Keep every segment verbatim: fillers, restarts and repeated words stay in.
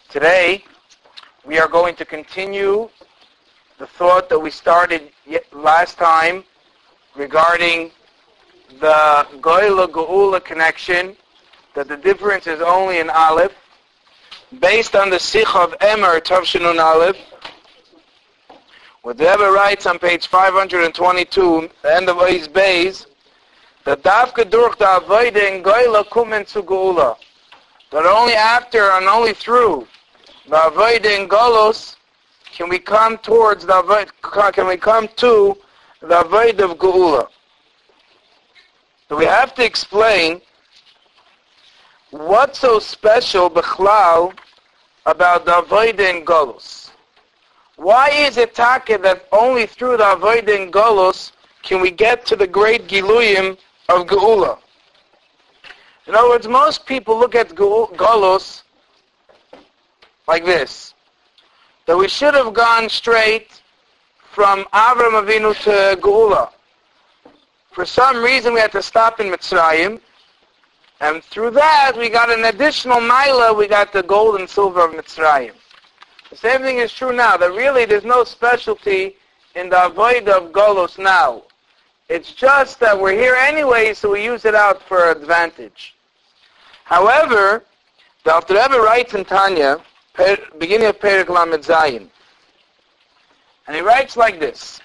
Today, we are going to continue the thought that we started last time regarding the Goyla Geula connection, that the difference is only in Aleph, based on the Sikh of Emer Tavshinun Aleph. What the Rebbe writes on page five hundred twenty-two, the end of Ois Beis, that Dafka durch the Avoide in Goyla kumen zu Geula. That only after and only through the Avoide in Golos can we come towards the Avoid, can we come to the Avoid of Geula. So we have to explain what's so special b'chlal about the Avoid in Golos. Why is it taka that only through the Avoid in Golos can we get to the great Giluyim of Geula? In other words, most people look at Golos like this, that we should have gone straight from Avram Avinu to Geula. For some reason we had to stop in Mitzrayim, and through that we got an additional Maila, we got the gold and silver of Mitzrayim. The same thing is true now, that really there's no specialty in the Avoid of Golos now. It's just that we're here anyway, so we use it out for advantage. However, the Alter Rebbe writes in Tanya, beginning of Perek Lamed Zayin, and he writes like this,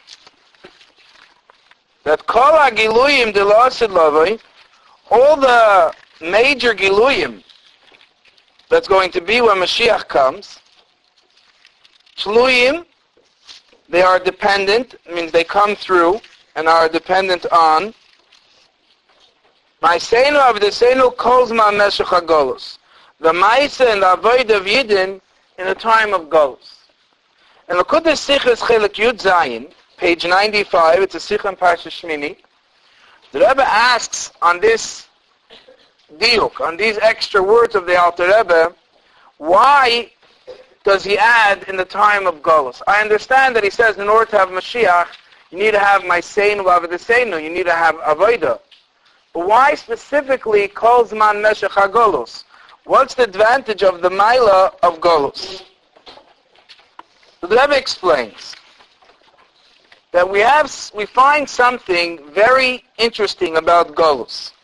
that Kol HaGiluyim de L'Asid Lavoi, all the major Giluyim that's going to be when Mashiach comes, Shluyim, they are dependent, it means they come through and are dependent on Ma'aseinu Avdeseinu Kol Zman Meshech HaGolos, the Ma'ase and the Avoid of Yidden in the time of Golos. And L'Kudes Sichos Chelik Yud Zayin, page ninety-five, it's a Sikh in Parsha Shmini, the Rebbe asks on this diuk, on these extra words of the Alter Rebbe, why does he add in the time of Golos? I understand that he says in order to have Mashiach, you need to have Ma'aseinu Avdeseinu, you need to have Avodah. But why specifically Kol Zman Meshech HaGolos? What's the advantage of the Maila of Golos? The Rebbe explains that we have, we find something very interesting about Golos.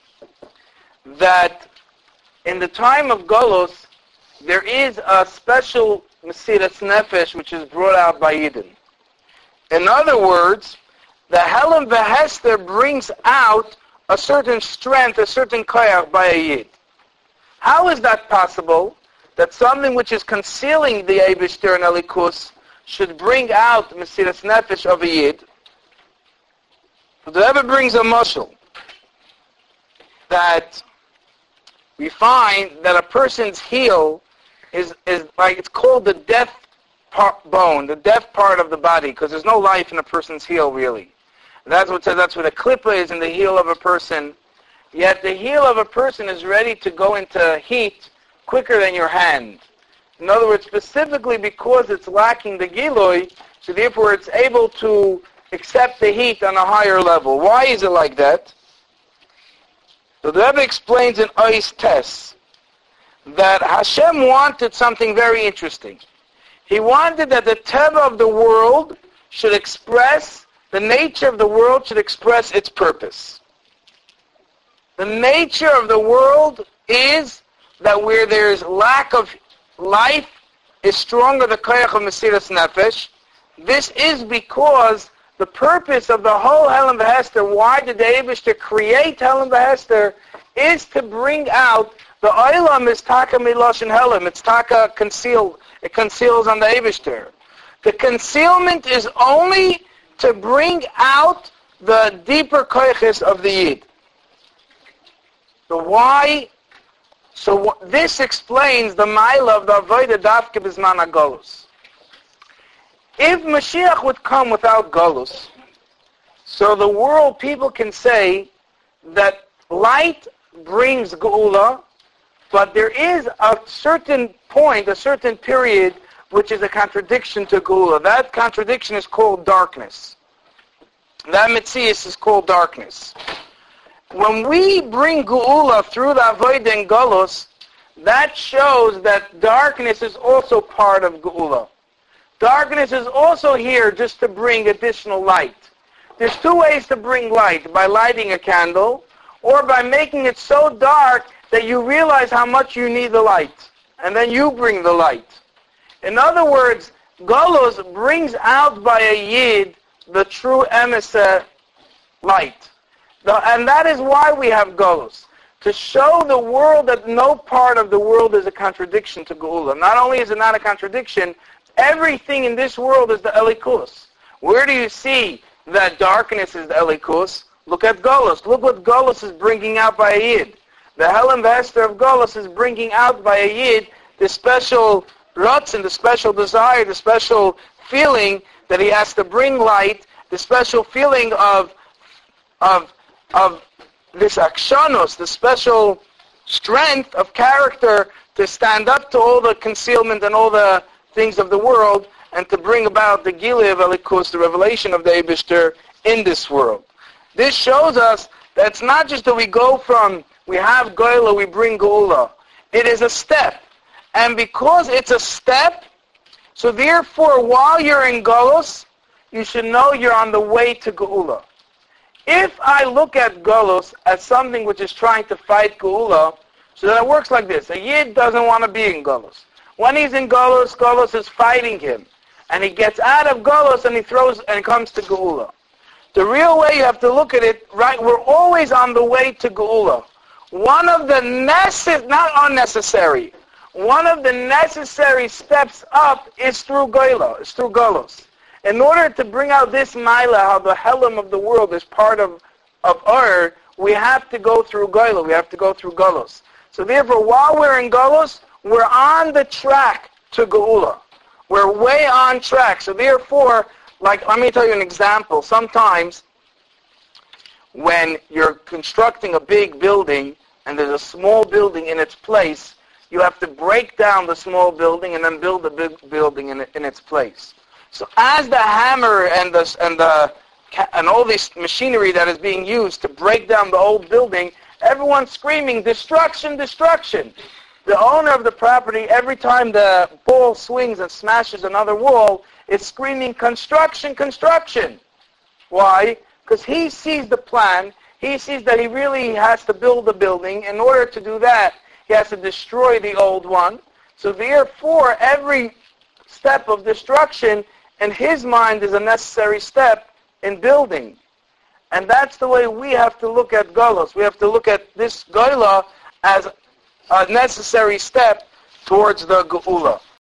That in the time of Golos, there is a special Mesiras Nefesh which is brought out by Yidden. In other words, the Helam V'Hester brings out a certain strength, a certain koyach by a Yid. How is that possible? That something which is concealing the Eibishter and Elikus should bring out Mesiras Nefesh of a Yid? The Rebbe brings a mashal that we find that a person's heel is, is like, it's called the death part, bone, the death part of the body, because there's no life in a person's heel really. And that's what says, that's where the klippa is in the heel of a person. Yet the heel of a person is ready to go into heat quicker than your hand. In other words, specifically because it's lacking the giloi, so therefore it's able to accept the heat on a higher level. Why is it like that? So the Rebbe explains in Ois Tes that Hashem wanted something very interesting. He wanted that the Teva of the world should express, the nature of the world should express its purpose. The nature of the world is that where there is lack of life is stronger the koyach of Mesiras Nefesh. This is because the purpose of the whole Helam V'Hester, why did the Eibishter create Helam V'Hester, is to bring out the Olam is taka milosh and Helam. It's taka concealed. It conceals on the Eibishter. The concealment is only to bring out the deeper koyches of the Yid. So why? So this explains the Maila of the Avodah Dafke B'Zman HaGolus. If Mashiach would come without Golus, so the world, people can say that light brings Geula, but there is a certain point, a certain period, which is a contradiction to Geula. That contradiction is called darkness. That Metzias is called darkness. When we bring Geula through the Avodah and Golus, that shows that darkness is also part of Geula. Darkness is also here just to bring additional light. There's two ways to bring light, by lighting a candle or by making it so dark that you realize how much you need the light, and then you bring the light. In other words, Golus brings out by a Yid the true emissary light. The, and that is why we have Golus, to show the world that no part of the world is a contradiction to Geula. Not only is it not a contradiction, everything in this world is the Elikus. Where do you see that darkness is the Elikus? Look at Golus. Look what Golus is bringing out by a Yid. The Helen Vester of Golus is bringing out by a Yid the special Ratzin, the special desire, the special feeling that he has to bring light, the special feeling of of of this akshanos, the special strength of character to stand up to all the concealment and all the things of the world and to bring about the Gilui of Elikus, the revelation of the Eibishter in this world. This shows us that it's not just that we go from, we have Geula, we bring Geula. It is a step. And because it's a step, so therefore while you're in Golus, you should know you're on the way to Geula. If I look at Golus as something which is trying to fight Geula, so that it works like this. A Yid doesn't want to be in Golus. When he's in Golus, Golus is fighting him. And he gets out of Golus and he throws and comes to Geula. The real way you have to look at it, right, we're always on the way to Geula. One of the necessary, not unnecessary, one of the necessary steps up is through Geula, is through Golus. In order to bring out this Maila, how the Helam of the world is part of, of Ur, we have to go through Geula, we have to go through Golus. So therefore, while we're in Golus, we're on the track to Geula. We're way on track. So therefore, like, let me tell you an example. Sometimes, when you're constructing a big building, and there's a small building in its place, you have to break down the small building and then build the big building in, in its place. So as the hammer and the and the and all this machinery that is being used to break down the old building, everyone's screaming, destruction, destruction. The owner of the property, every time the ball swings and smashes another wall, is screaming, construction, construction. Why? Because he sees the plan. He sees that he really has to build a building. In order to do that, he has to destroy the old one. So therefore, every step of destruction in his mind is a necessary step in building. And that's the way we have to look at Golus. We have to look at this Geula as a necessary step towards the Geula.